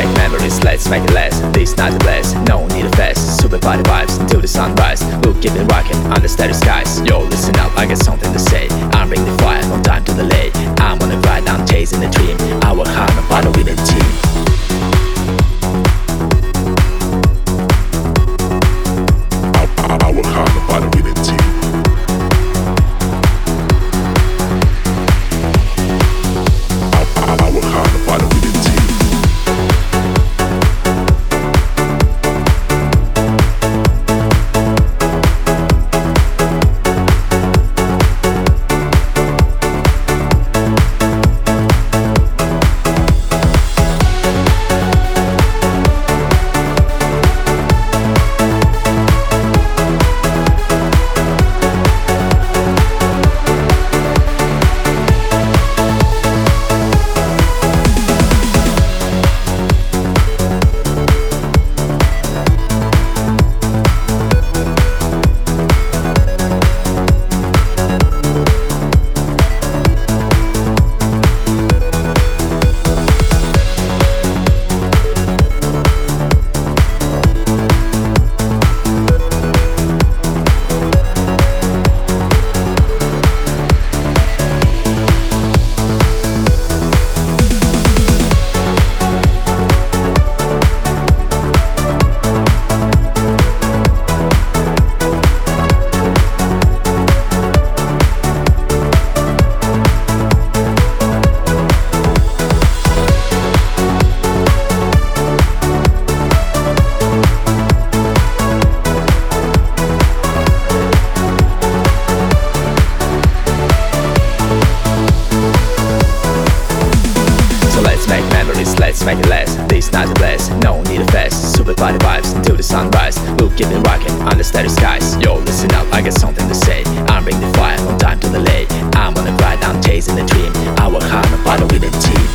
make memories, let's make it last. This night to blast, no need to fast. Super body vibes until the sunrise. We'll keep it rocking under starry skies. Yo, listen up, I got something to say. I'm bringing the fire, no time to delay. I'm on the ride, I'm chasing the dream. I work hard, I'm part of the team. Let's make it last. This night to blast, no need to fast. Super body vibes until the sunrise. We'll keep it rocking under starry skies. Yo, listen up, I got something to say. I'm bringing the fire, no time to delay. I'm on the ride, I'm chasing the dream. I work hard, I'm part of the team.